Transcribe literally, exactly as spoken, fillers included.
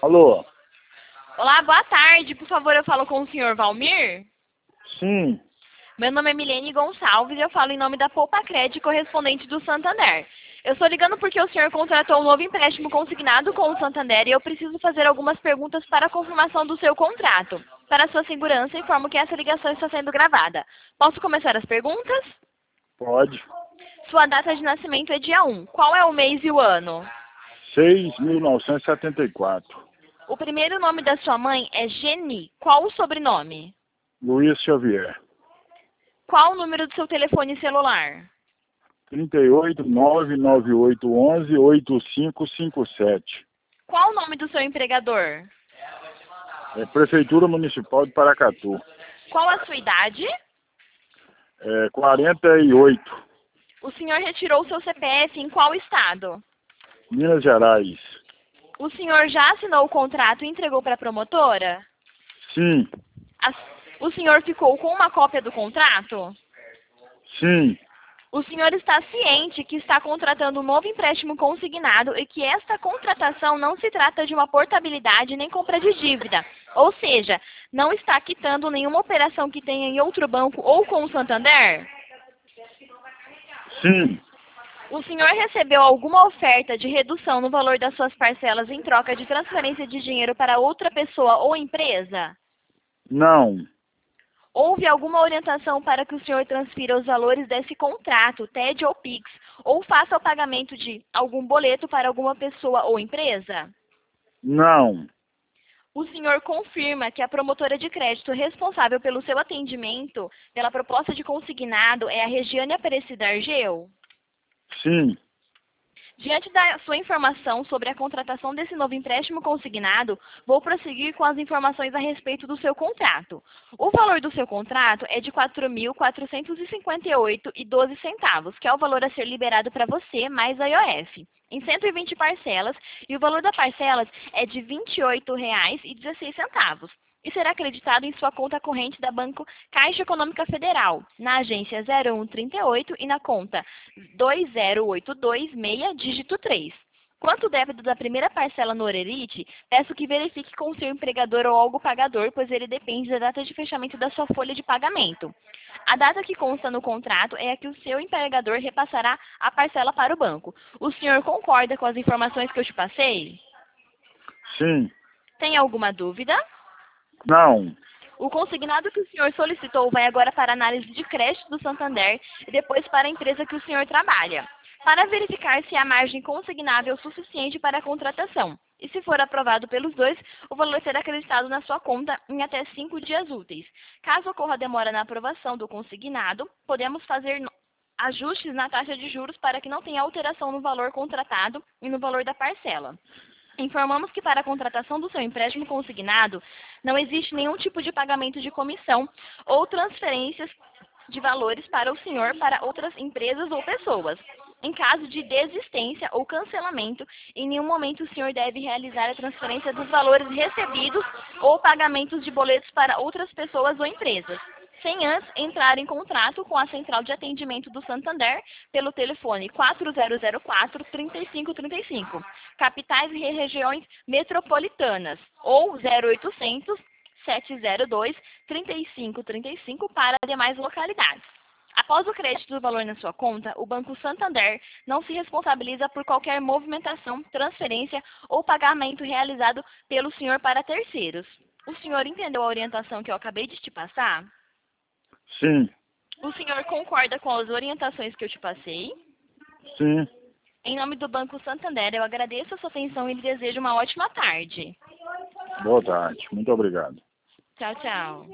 Alô? Olá, boa tarde. Por favor, eu falo com o senhor Valmir? Sim. Meu nome é Milene Gonçalves e eu falo em nome da Poupa-Cred, correspondente do Santander. Eu estou ligando porque o senhor contratou um novo empréstimo consignado com o Santander e eu preciso fazer algumas perguntas para a confirmação do seu contrato. Para sua segurança, informo que essa ligação está sendo gravada. Posso começar as perguntas? Pode. Sua data de nascimento é dia um. Qual é o mês e o ano? seis de mil novecentos e setenta e quatro. O primeiro nome da sua mãe é Geni. Qual o sobrenome? Luiz Xavier. Qual o número do seu telefone celular? trinta e oito, nove nove oito onze, oito cinco cinco sete. Qual o nome do seu empregador? É Prefeitura Municipal de Paracatu. Qual a sua idade? É quarenta e oito. O senhor retirou seu C P F em qual estado? Minas Gerais. O senhor já assinou o contrato e entregou para a promotora? Sim. As- O senhor ficou com uma cópia do contrato? Sim. O senhor está ciente que está contratando um novo empréstimo consignado e que esta contratação não se trata de uma portabilidade nem compra de dívida, ou seja, não está quitando nenhuma operação que tenha em outro banco ou com o Santander? Sim. O senhor recebeu alguma oferta de redução no valor das suas parcelas em troca de transferência de dinheiro para outra pessoa ou empresa? Não. Houve alguma orientação para que o senhor transfira os valores desse contrato, T E D ou Pix, ou faça o pagamento de algum boleto para alguma pessoa ou empresa? Não. O senhor confirma que a promotora de crédito responsável pelo seu atendimento, pela proposta de consignado, é a Regiane Aparecida Argeu? Sim. Diante da sua informação sobre a contratação desse novo empréstimo consignado, vou prosseguir com as informações a respeito do seu contrato. O valor do seu contrato é de quatro mil quatrocentos e cinquenta e oito reais e doze centavos, que é o valor a ser liberado para você mais a I O F, em cento e vinte parcelas, e o valor da parcelas é de vinte e oito reais e dezesseis centavos. E será acreditado em sua conta corrente da Banco Caixa Econômica Federal, na agência zero um trinta e oito e na conta dois zero oito dois seis, dígito três. Quanto ao débito da primeira parcela no Orerite, peço que verifique com o seu empregador ou algo pagador, pois ele depende da data de fechamento da sua folha de pagamento. A data que consta no contrato é a que o seu empregador repassará a parcela para o banco. O senhor concorda com as informações que eu te passei? Sim. Tem alguma dúvida? Não. O consignado que o senhor solicitou vai agora para a análise de crédito do Santander e depois para a empresa que o senhor trabalha, para verificar se a margem consignável é suficiente para a contratação. E se for aprovado pelos dois, o valor será acreditado na sua conta em até cinco dias úteis. Caso ocorra demora na aprovação do consignado, podemos fazer no- ajustes na taxa de juros para que não tenha alteração no valor contratado e no valor da parcela. Informamos que para a contratação do seu empréstimo consignado, não existe nenhum tipo de pagamento de comissão ou transferências de valores para o senhor para outras empresas ou pessoas. Em caso de desistência ou cancelamento, em nenhum momento o senhor deve realizar a transferência dos valores recebidos ou pagamentos de boletos para outras pessoas ou empresas, sem antes entrar em contrato com a Central de Atendimento do Santander pelo telefone quatro zero zero quatro, três cinco três cinco, capitais e regiões metropolitanas, ou zero oitocentos, sete zero dois, três cinco três cinco para demais localidades. Após o crédito do valor na sua conta, o Banco Santander não se responsabiliza por qualquer movimentação, transferência ou pagamento realizado pelo senhor para terceiros. O senhor entendeu a orientação que eu acabei de te passar? Sim. O senhor concorda com as orientações que eu te passei? Sim. Em nome do Banco Santander, eu agradeço a sua atenção e lhe desejo uma ótima tarde. Boa tarde. Muito obrigado. Tchau, tchau.